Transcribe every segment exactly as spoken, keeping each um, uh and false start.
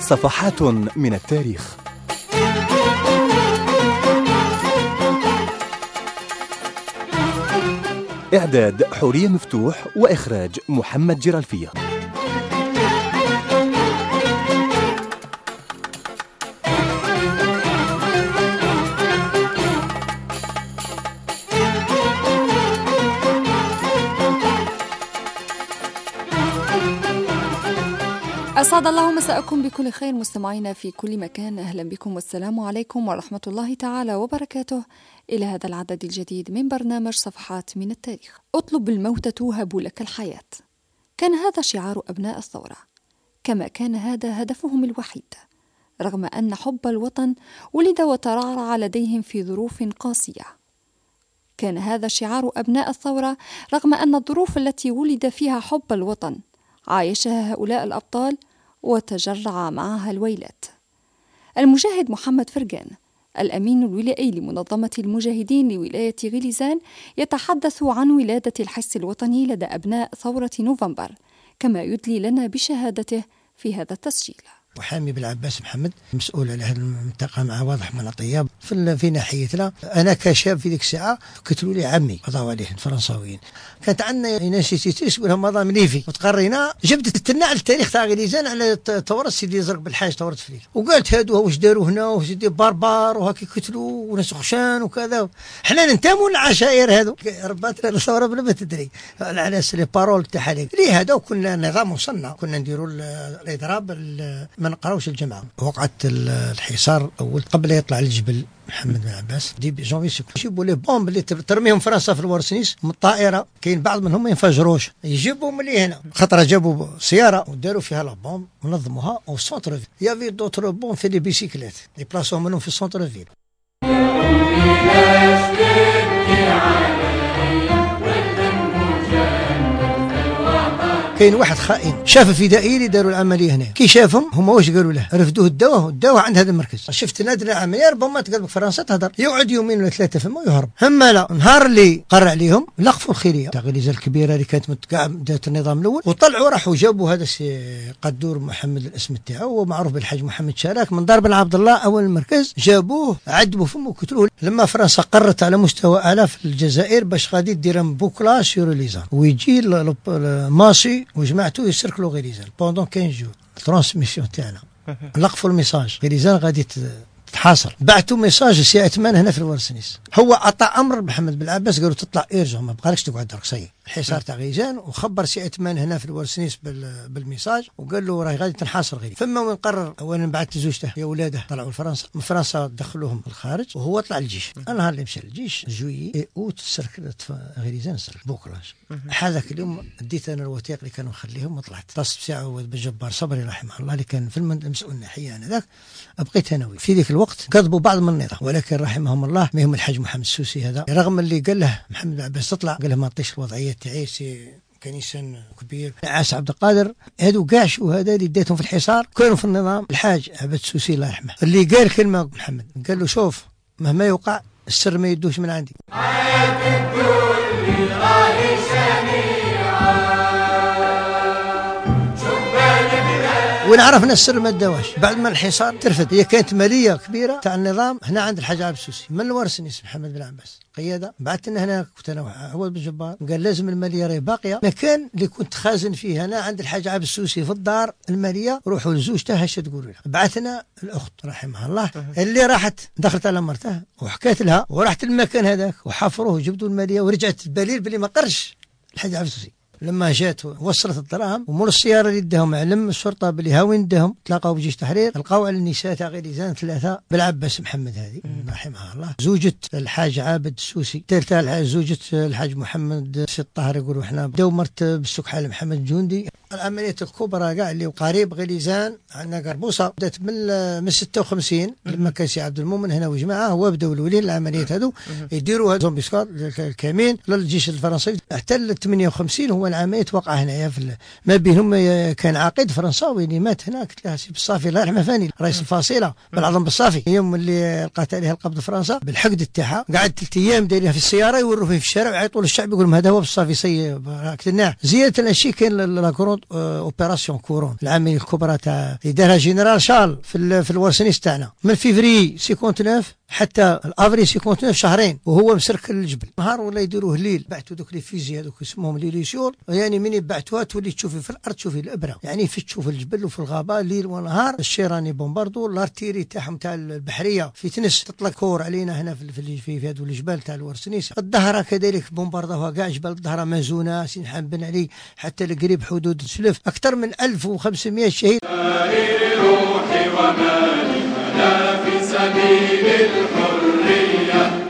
صفحات من التاريخ. إعداد حورية مفتوح وإخراج محمد جرالفية. أسعد الله مساءكم بكل خير مستمعينا في كل مكان. أهلا بكم والسلام عليكم ورحمة الله تعالى وبركاته إلى هذا العدد الجديد من برنامج صفحات من التاريخ. اطلب الموت توهب لك الحياة، كان هذا شعار أبناء الثورة، كما كان هذا هدفهم الوحيد، رغم أن حب الوطن ولد وترعرع لديهم في ظروف قاسية. كان هذا شعار أبناء الثورة رغم أن الظروف التي ولد فيها حب الوطن عايشها هؤلاء الأبطال وتجرع معها الويلات. المجاهد محمد فرجان الأمين الولائي لمنظمة المجاهدين لولاية غليزان يتحدث عن ولادة الحس الوطني لدى أبناء ثورة نوفمبر، كما يدلي لنا بشهادته في هذا التسجيل. وحامي بالعباس محمد مسؤول على هذه المنطقة مع واضح من الطياب في في ناحيتنا. أنا كشاب في ذيك الساعة كتبوا لي عمي قضاوا عليه الفرنساويين. كانت عندنا ناس تيسقوا لهم مضى مليفي وتقرينا جبت تتنع التاريخ تاع غليزان على ثورة سيدي زرق بالحاج ثورة فليل، وقالت هادو واش داروا هنا وسيدي باربار وهاكي قتلوا وناس خشان وكذا. حنا ننتموا للعشائر هادو ربات الثورة بلا ما تدري على لي بارول تاعها لي هذا. وكنا نظام وصلنا كنا نديروا الاضراب ما نقراوش الجماعة. وقعت الحصار اول قبل يطلع الجبل محمد بن عباس دي جونفي يجيبوا لي بومب اللي ترميهم فرنسا في الورسنيس من الطائره، كاين بعض منهم ما ينفجروش يجيبوا من هنا. خطره جابوا سياره وداروا فيها لا بومب ونظموها او سونتر فيل. يافي دوتر بومب في لي بيسيكليت يبلاصوهم منهم في السونتر فيل. كاين واحد خائن شاف الفدائيين اللي داروا العمليه هنا، كي شافهم هما واش قالوا له؟ رفدوه الدواء الدواء عند هذا المركز. شفت نادر العمليه ربما تقلب فرنسا تهضر، يقعد يومين ولا ثلاثه فما ويهرب. هما لا، نهار اللي قرع عليهم لقفوا الخيريه تاع غليزه الكبيره اللي كانت متقاع دارت النظام الاول، وطلعوا راحوا جابوا هذا قدور محمد الاسم تاعو، هو معروف بالحاج محمد شاراك من دار بن عبد الله اول المركز. جابوه عذبوا فمه وقتلوه. لما فرنسا قررت على مستوى الاف الجزائر باش غادي دير بوكلا سور ليزان ويجي ماسي وجماعته يسركلوا غليزان بوندون خمسة جور. الترانسميسيون تاعنا لقفوا الميساج غليزان غادي تحاصر. بعثوا ميساج سي عثمان هنا في الورسنيس، هو عطى امر محمد بن عباس قالوا تطلع ايرجون ما بقالكش تقعد درك صي الحصار تاع غليزان. وخبر سي عثمان هنا في الورسنيس بالميساج وقال له راهي غادي تنحاصر غليزان. فما وين قرر اولا بعث زوجته يا ولاده طلعوا لفرنسا، من فرنسا دخلوهم الخارج وهو طلع الجيش. النهار اللي مشى الجيش جويي اي اوت سركلت غليزان سرك بوكلاج. هذاك اليوم ديت انا الوثائق اللي كانوا نخليهم وطلعت تص ساعه بالجبار صبري رحمه الله اللي كان في المسؤول الناحيه انا ذاك. بقيت انا في ذيك الوقت كذبوا بعض من النظام، ولكن رحمهم الله ما هم الحاج محمد السوسي هذا رغم اللي قال له محمد بن عباس تطلع قال له ما نعطيش الوضعيه تاعي سي كان انسان كبير. عاس عبد القادر هادو كاع شو هذا اللي ديتهم في الحصار كانوا في النظام. الحاج عبد السوسي الله يرحمه اللي قال كلمه محمد قال له شوف مهما يوقع السر ما يدوش من عندي. وين عرفنا السر ما داواش بعد ما الحصار ترفد. هي كانت ماليه كبيره تاع النظام هنا عند الحاج عبد السوسي من الورسنيس محمد بن عباس قياده. بعثت لنا هنا كنت انا عوض بن جبار قال لازم الماليه راهي باقيه. المكان اللي كنت خازن فيه هنا عند الحاج عبد السوسي في الدار الماليه روحوا لزوجته هاش تقولوا لها. بعثنا الاخت رحمها الله اللي راحت دخلت على مرتها وحكيت لها ورحت المكان هذاك وحفروه وجبدوا الماليه ورجعت الدليل باللي ما قرش الحاج عبد السوسي. لما جات وصلت الدراهم ومول السياره اللي داهم علم الشرطه بلي ها وين داهم تلاقاو بجيش تحرير لقاو على النساء تاع غليزان ثلاثه بالعباس محمد هذه رحمها الله زوجة الحاج عابد السوسي، ثالثه زوجة الحاج محمد سي الطاهر يقولوا احنا بداو مرت بالسوق حال محمد جندي. العمليه الكبرى كاع اللي قريب غليزان عندنا قربوصه بدات من من ستة وخمسين لما كان سي عبد المؤمن هنا وجماعه هو بداو الاولين العمليات هذو يديروا زومبي سكواد الكمين للجيش الفرنسي حتى ثمانية وخمسين هو العمليه توقع هنايا في ما بينهم. كان عقيد فرنساوي اللي مات هناك قلت له سي بالصافي الله يرحمه فاني رئيس الفصيله بالعظم بالصافي يوم اللي لقات عليها القبض فرنسا بالحقد تاعها قعد ثلاث ايام دايرينها في السياره يوروا فيه في الشارع ويعيطوا للشعب يقولوا هذا هو بالصافي سي كتناه زياده الشيء كاين لاكرون اوبيراسيون كورون العمليه الكبرى تاع اللي دارها جنرال شارل في في الورسنيس تاعنا من فيفري تسعة وخمسين حتى الافري تسعة وخمسين شهرين وهو مسركل الجبل. نهار ولا يديروه الليل بعثوا دوك لي فيزي هذوك اسمهم لي ليسيول، يعني من يبعثوها تولي تشوفي في الارض تشوفي الابره، يعني في تشوف الجبل وفي الغابه ليل ونهار. الشيراني بومباردو الارتيري تاعهم تاع البحريه في تنس تطلق كور علينا هنا في في في هذو الجبال تاع الورسنيس. الظهره كذلك بومباردوها كاع جبال الظهره مازونه سنحان بن علي حتى القريب حدود السلف اكثر من ألف وخمسمائة شهيد. روحي ومالي لا في سبيل الحريه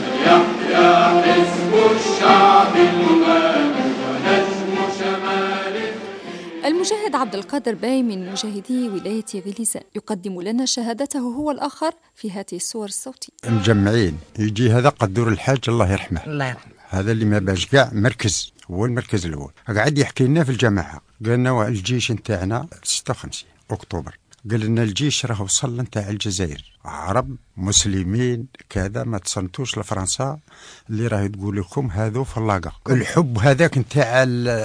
يحيى حزب الشعب المغالي ونجم شمال. المجاهد عبد القادر باي من مجاهدي ولاية غليزان يقدم لنا شهادته هو الآخر في هذه الصور الصوتية. مجمعين يجي هذا قدور الحاج الله يرحمه، الله يرحمه، هذا اللي ما باش كاع مركز، هو المركز الأول. قاعد يحكي لنا في الجماعة، قال لنا الجيش نتاعنا ستة وخمسين أكتوبر، قال لنا الجيش راه وصل نتاع الجزائر، عرب مسلمين كذا، ما تصنتوش لفرنسا اللي راه تقول لكم هذو فلاقة. الحب هذاك نتاع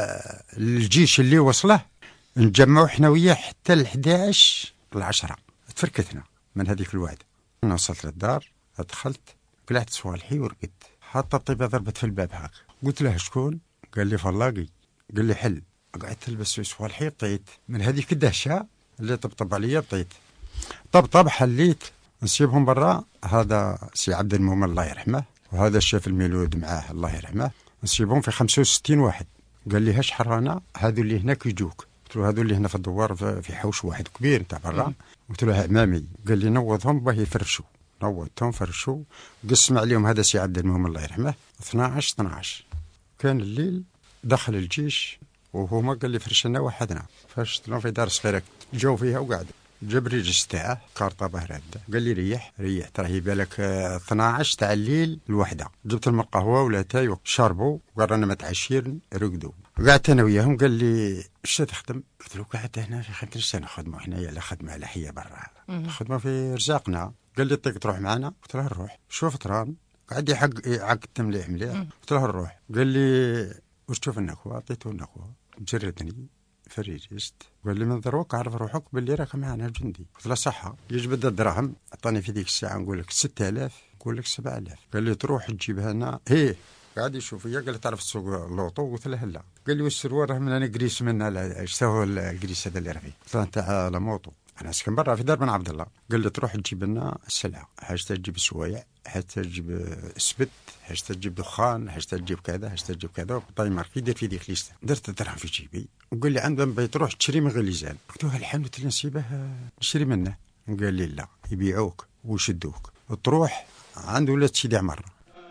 الجيش اللي وصله نجمعوا احنا وياه حتى الحداش العشرة تفركتنا من هذيك الوعد. انا وصلت للدار دخلت قلعت صوالحي ورقدت، حتى الطيبة ضربت في الباب هاك، قلت له شكون؟ قال لي فلاقي. قال لي حل. قعدت تلبس صوالحي طيت من هذيك الدهشة اللي طبطب عليا بطيت طبطب حليت نسيبهم برا. هذا سي عبد المؤمن الله يرحمه وهذا الشيف الميلود معاه الله يرحمه، نسيبهم في خمسة وستين واحد. قال لي هاش حرانا هذو اللي هناك يجوك؟ قلت له هذو اللي هنا في الدوار في حوش واحد كبير نتاع برا. قلت له عمامي. قال لي نوضهم باه يفرشوا، نوضتهم فرشوا قسم عليهم. هذا سي عبد المؤمن الله يرحمه اثناعش اثناعش كان الليل دخل الجيش وهما قال لي فرش لنا وحدنا، فرشت لهم في دار صغيره جاو فيها وقعدوا. جاب ريجس تاعه كارطه بهرده قال لي ريح ريح ترى بالك اثناعش تاع الليل الوحده. جبت لهم القهوه ولا تاي شربوا وقال انا متعشير رقدوا. قعدت انا وياهم قال لي اش تخدم؟ قلت له قعدت هنا في خمس سنه خدمه هنايا لا خدمه على حيه برا، خدمه في رزاقنا. قال لي طيق تروح معنا؟ قلت له نروح. شوف تران قعد يحق عقدت مليح مليح. قلت له نروح. قال لي واش تشوف النخوه؟ عطيته النخوه مجردني فريجست. قال لي من ذروك عرف روحك باللي راك معنا جندي. قلت له صحة. يجبد الدراهم عطاني في ذيك الساعة نقول لك ستة آلاف نقول لك سبعة آلاف. قال لي تروح تجيبها هنا. هي قاعد يشوف فيا قال لي تعرف السوق اللوطو؟ قلت له هلا. قال لي والسروال راه من انا قريس منها ايش هو القريس هذا اللي راه فيه؟ قلت له انت على موطو انا اسكن برا في دار بن عبد الله. قال لي تروح تجيب لنا السلعة، حاجة تجيب السوايع، حاجة تجيب السبت، حاجة تجيب دخان، حاجة تجيب كذا، حاجة تجيب كذا. طيب ماركي دير في ديك ليسته. درت الدرهم في جيبي وقال لي عندهم بيت تروح تشري من غليزان. قلت له الحانوت اللي نسيبه نشري منه. قال لي لا يبيعوك ويشدوك وتروح عند ولاد سيدي عمر.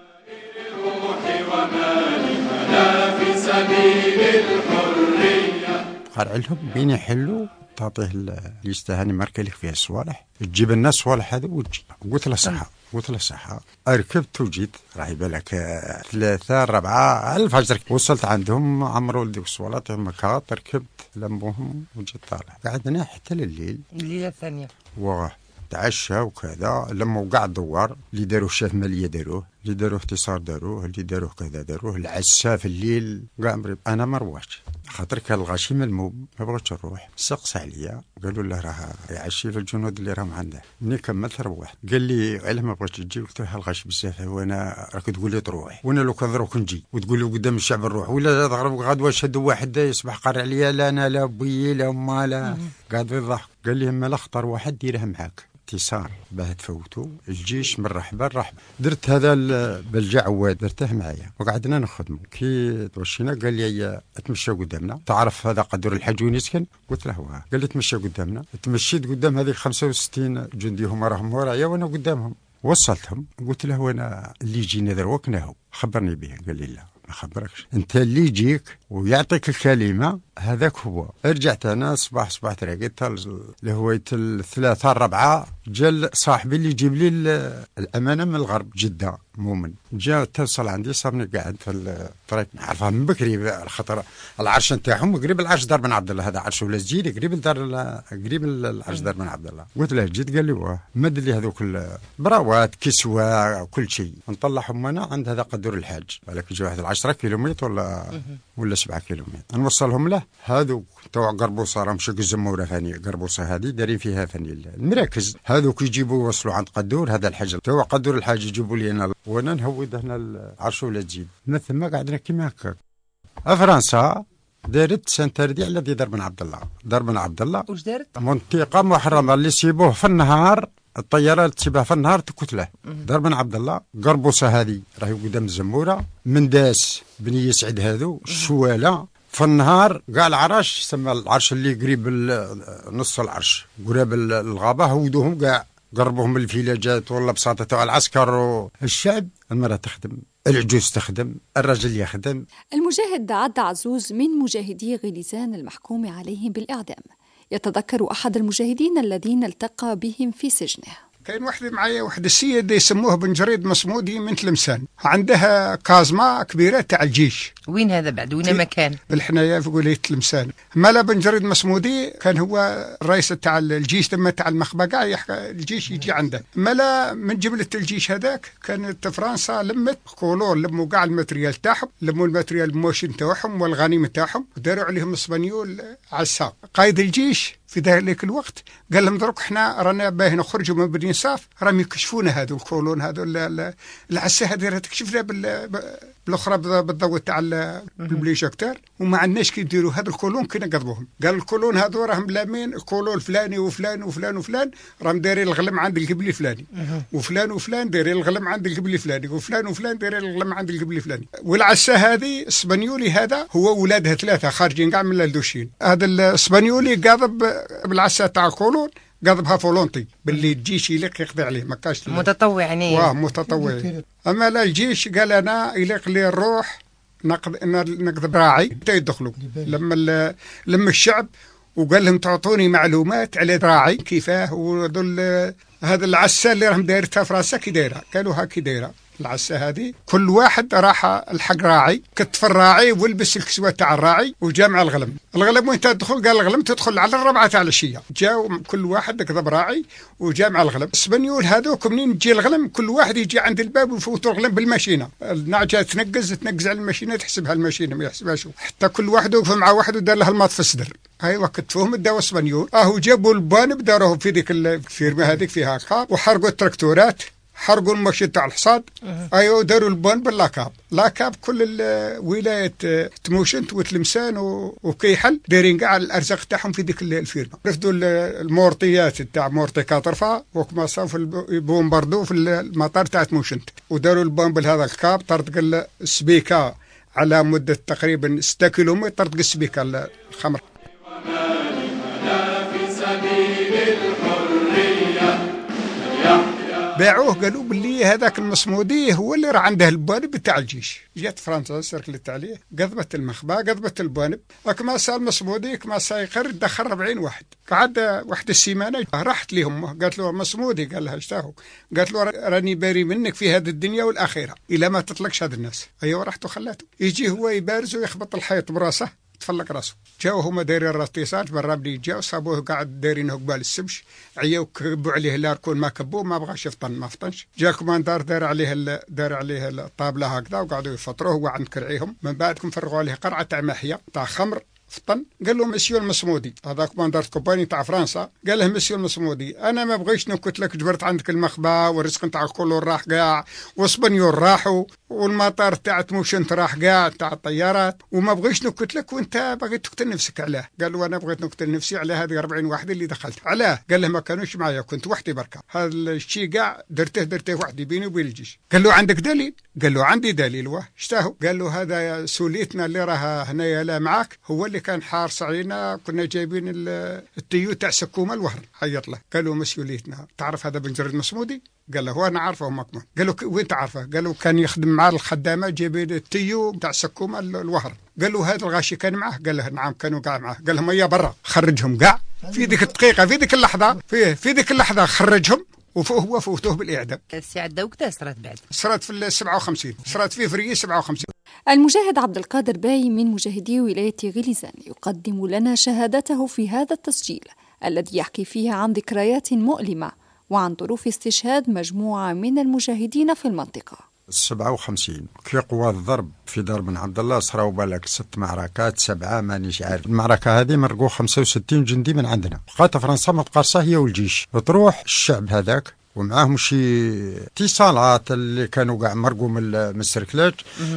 روحي ومالي لا في سبيل الحريه. قرع لهم بين يحلوا تعطيه اللي يستهاني ماركه لك فيها الصوالح تجيب الناس صوالح هذا وتجي. قلت له صحة. قلت له صحة. ركبت وجيت راهي بالك ثلاثة أربعة الفجر وصلت عندهم عمروا لديك الصوالات مكات ركبت لموهم وجيت طالع. قعدنا حتى الليل الليلة الثانية وتعشى وكذا. لما وقع الدوار اللي داروه الشاف مالية داروه، اللي داروه اختصار داروه، اللي داروه كذا داروه. العساف الليل قام انا ما روحتش خاطر كان الغاشي ملموم ما بغيتش نروح. سقس عليا قالوا له راه يعشي في الجنود اللي راهم عنده. ملي كملت روحت. قال لي علاه ما بغيتش تجي؟ قلت له الغاشي بزاف وانا راك تقول لي تروح وانا لو كان دروك نجي وتقول لي قدام الشعب نروح ولا تغرب غدوه شدوا واحد يصبح قارع عليا لا انا لا بيي لا ما لا. قاعد يضحك. قال لي اما الاخطر واحد ديره معاك اتصال باه تفوتوا الجيش مرحبا مرحبا. درت هذا بالجع عواد درته معايا وقعدنا نخدموا. كي توشينا قال لي اتمشى قدامنا تعرف هذا قدر الحاج وين يسكن؟ قلت له هو. قال لي تمشى قدامنا. تمشيت قدام هذيك خمسة وستين جندي هما راهم ورايا وانا قدامهم. وصلتهم قلت له انا اللي يجينا دروكناه خبرني به. قال لي لا ما خبركش انت اللي يجيك ويعطيك الكلمه هذاك هو. رجعت انا صباح صباح ترقدت لهويت الثلاثه الربعه جا صاحبي اللي يجيب لي الامانه من الغرب جده مؤمن، جا اتصل عندي صارني قاعد في الطريق نعرفها من بكري، الخطر العرش نتاعهم قريب العرش دار بن عبد الله، هذا عرش ولا زجيري قريب دار قريب العرش دار بن عبد الله. قلت له جيت قال لي واه مد لي هذوك البراوات كسوه كل شيء، نطلعهم انا عند هذا قدور الحاج، ولكن يجي واحد العشرة كيلومتر ولا ولا سبعة كيلومتر نوصلهم له. هذوك توا قربوصه راهم شق الزموره ثاني، قربوصه هذه دارين فيها ثاني المراكز، هذوك يجيبوا يوصلوا عند قدور هذا الحاج، توا قدور الحاج يجيبوا لي انا وانا نهود هنا العرش ولا تزيد من ثم قعدنا كيما هكا. فرنسا دارت سنتردي على دي دار بن عبد الله، دار بن عبد الله واش دارت؟ منطقه محرمه اللي يسيبوه في النهار، الطيارات تسيبها في النهار تكتله. دار بن عبد الله قربوصه هذه راهي قدام الزموره، من داس بني يسعد هذو الشواله في النهار قال العرش سمى العرش اللي قريب نص العرش قريب الغابه، هودوهم قاع قربوهم الفيلاجات ولا بساطه تاع العسكر والشعب. المراه تخدم، العجوز تخدم، الرجل يخدم. المجاهد عد عزوز من مجاهدي غليزان المحكوم عليهم بالإعدام، يتذكر أحد المجاهدين الذين التقى بهم في سجنه. كاين واحد معايا واحد السيد يسموه بن جريد مصمودي من تلمسان، عندها كازما كبيره تاع الجيش. وين هذا بعد؟ وين مكان؟ بالحنايا في ولايه تلمسان. مالا بن جريد مصمودي كان هو الرئيس تاع الجيش تما تاع المخبقه، يحكى الجيش يجي عنده. مالا من جمله الجيش هذاك كانت فرنسا لمت كولون، لموا كاع الماتريال تاعهم، لموا الماتريال الموشن تاعهم والغنيمه تاعهم، وداروا عليهم اسبانيول على الساق. قائد الجيش في ذلك الوقت قال لهم دروك احنا رانا باهي نخرجوا من بني صاف، راهم يكشفونا هذو الكولون هذو العسه هذه راه تكشفنا بالاخرى بالضوء تاع البليجاكتور، وما عندناش كي نديروا هذا الكولون كي نقضبوهم. قال الكولون هذو راهم لامين الكولون الفلاني وفلان وفلان وفلان راهم دايرين الغلم عند القبلي الفلاني، وفلان وفلان دايرين الغلم عند القبلي الفلاني، وفلان وفلان دايرين الغلم عند القبلي الفلاني. والعسه هذه اسبانيولي هذا هو ولادها ثلاثه خارجين كاع من الدوشين. هذا الاسبانيولي قاضب بالعسه تاع الكولون قاضبها فولونتي باللي الجيش يليق يقضي عليه، ما كاش متطوع يعني. واه متطوع. اما لا الجيش قال انا يليق لي الروح نقض نقضي راعي حتى يدخلوا. لما لما الشعب وقال لهم تعطوني معلومات على راعي كيفاه، وذول هذا العسه اللي راهم دايرتها فرنسا كي دايره، قالوا هاكي دايره العسه هذه. كل واحد راح الحق راعي، كتف الراعي ولبس الكسوه تاع الراعي وجامع الغلم. الغلم وين تدخل؟ قال الغلم تدخل على الربعه تاع العشيه. جاو كل واحد كذب راعي وجامع الغلم. اسبانيول هذوك منين تجي الغلم كل واحد يجي عند الباب ويفوتوا الغلم بالماشينه، النعجه تنقز تنقز على الماشينه تحسبها الماشينه ما يحسبهاش، حتى كل واحد وقف مع واحد ودار له الماط في الصدر. ايوا كتفوهم داو اسبانيول، اهو جابوا البانب داروه في ذيك الفيرمه هذيك فيها كاب، وحرقوا التراكتورات، حرقوا المشي تاع الحصاد. ايوا داروا البان باللاكاب، لاكاب كل ولايه تموشنت وتلمسان وكيحل دايرين كاع الارزاق تاعهم في ديك الفيرما. رفدوا المورطيات تاع مورطي كاطرفا وكما صاف البومباردو في المطار تاع تموشنت، وداروا البان بهذا الكاب طرطق السبيكه على مده تقريبا ستة كيلومتر، طرطق السبيكه الخمر. باعوه قالوا باللي هذاك المصمودي هو اللي راه عنده البوانب تاع الجيش. جات فرنسا سركلت عليه، قضبت المخبى قضبت البوانب، كما صار مصمودي كما سايقر دخل أربعين واحد. قعد واحد السيمانه راحت لهم، قالت له مصمودي، قال لها اشتاهو؟ قالت له راني باري منك في هذه الدنيا والاخره الا ما تطلقش هاد الناس. ايوا رحت وخلاته يجي هو يبارز ويخبط الحيط براسه تفلق راسه. جاو هما دايرين الرصيصات برا بلي جاو صابوه قاعد دايرينه قبال السبش، عياو كبوا عليه لاركون ما كبوه ما بغاش يفطن ما فطنش. جا كوماندار دار عليه دار عليه الطابله هكذا وقعدوا يفطروه هو عند كرعيهم. من بعدكم فرغوا عليه قرعه تاع محيه تاع خمر فطن. قال له مسيو المصمودي، هذا كوماندار كومباني تاع فرنسا، قال له مسيو المصمودي انا ما بغيتش نكت لك، جبرت عندك المخبى والرزق نتاع الكل راح كاع، واسبانيول راحوا، والمطار تاع تموشنت راح كاع تاع الطيارات، وما بغيتش نكت لك وانت باغي تقتل نفسك. علاه؟ قال له انا بغيت نقتل نفسي على هذه أربعين واحد اللي دخلت. علاه؟ قال له ما كانوش معايا كنت وحدي بركه، هذا الشيء كاع درته درته وحدي بيني وبين الجيش. قال له عندك دليل؟ قال له عندي دليل. واه اشتاهو؟ قال له هذا سوليتنا اللي راها هنايا لا معاك هو اللي كان حارس علينا، كنا جايبين التيو تاع سكومه الوهر. عيط له قال له مسؤوليتنا، تعرف هذا بن جريد مصمودي؟ قال له هو انا عارفه مكمن. قال له وين تعرفه؟ قال له كان يخدم مع الخدامه جايبين التيو تاع سكومه الوهر. قال له هذا الغاشي كان معه؟ قال له نعم كانوا كاع معه. قال لهم يا برا خرجهم كاع في ذيك الدقيقة، في ذيك اللحظة، في في ذيك اللحظة خرجهم وهو فوتوه بالإعدام. الساعة دا وقتها صرات بعد؟ صرات في السبعة وخمسين، صرات في فريق سبعة وخمسين. المجاهد عبد القادر باي من مجاهدي ولاية غليزان يقدم لنا شهادته في هذا التسجيل الذي يحكي فيه عن ذكريات مؤلمة وعن ظروف استشهاد مجموعة من المجاهدين في المنطقة. سبعة وخمسين كي قوى الضرب في دار بن عبد الله صراو بالك ست معركات سبعة مانيش عارف. المعركة هذه مرقوا خمسة وستين جندي من عندنا، بقات فرنسا متقرصة هي والجيش، تروح الشعب هذاك ومعاهم شي اتصالات اللي كانوا قاع مرقوا من السركلاج،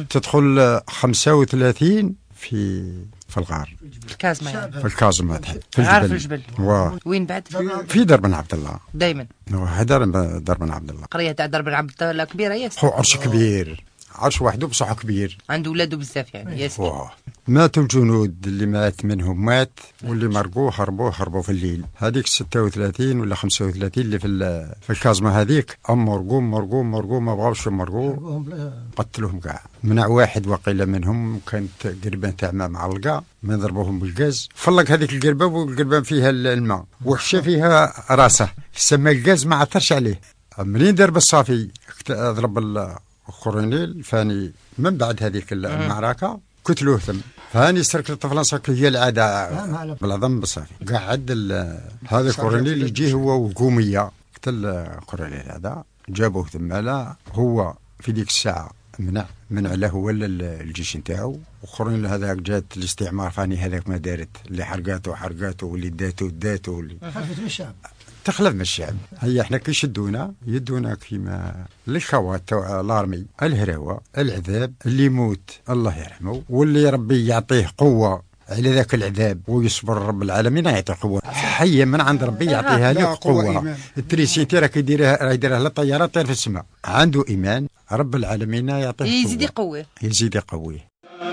تدخل خمسة وثلاثين في في الغار في الكازمة يعني. في الكازمة في الجبل. في الجبل و... وين بعد؟ في درب بن عبد الله دائما. هذا درب بن عبد الله. قرية تاع درب بن عبد الله كبيرة ياسر. هو عرش كبير، عرش وحده بصح كبير، عنده ولادو بزاف يعني ياسر. ماتوا الجنود اللي مات منهم مات، واللي مرقوه هربوه هربوا في الليل. هذيك ستة وثلاثين ولا خمسة وثلاثين اللي في في الكازمة هذيك ام مرقوم مرقوم مرقوم ما بغاوش مرقوه، قتلوهم كاع. منع واحد وقيل منهم كانت قربان تاع ماء معلقه، من ضربوهم بالغاز فلق هذيك القربه، والقربان فيها الماء وحشى فيها راسه، سمى الغاز ما عثرش عليه. منين دار بالصافي ضرب الكورونيل فاني من بعد هذيك المعركه قتلوه ثم. فاني استركت فرنسا هي العاده بالعظم بالصافي. قعد هذا الكورونيل يجي هو وقوميه، قتل الكورونيل هذا جابوه ثم. لا هو في ديك الساعه منع منع له ولا الجيش نتاعو، وكورونيل هذاك جات الاستعمار فاني هذاك ما دارت، اللي حرقاته حرقاته واللي داتو داتو واللي خلفت من الشعب تخلف من الشعب. هي احنا كي يشدونا يدونا كيما للخوات تاع الارمي، الهراوه العذاب، اللي يموت الله يرحمه، واللي ربي يعطيه قوه على ذاك العذاب ويصبر رب العالمين يعطيه قوه حيه من عند ربي يعطيها له قوه. التريسيتي راه كيديرها راه يديرها للطياره طير في السماء، عنده ايمان رب العالمين يعطيه قوه، يزيد يقويه يزيد يقويه.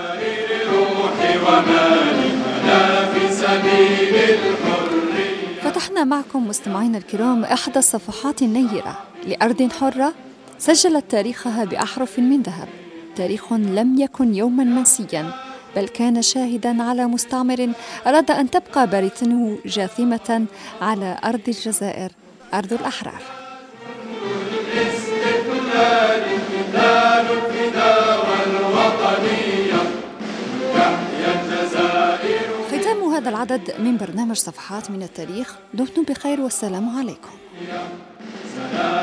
روحي ومالي لا في سبيل الحرية. فتحنا معكم مستمعينا الكرام إحدى الصفحات النيرة لأرض حرة سجلت تاريخها بأحرف من ذهب، تاريخ لم يكن يوما منسيا، بل كان شاهدا على مستعمر أراد أن تبقى بريتنه جاثمة على أرض الجزائر، أرض الأحرار. الاستقلال قتال الفداء والوطنية تحيا الجزائر. ختام هذا العدد من برنامج صفحات من التاريخ، دمتم بخير والسلام عليكم.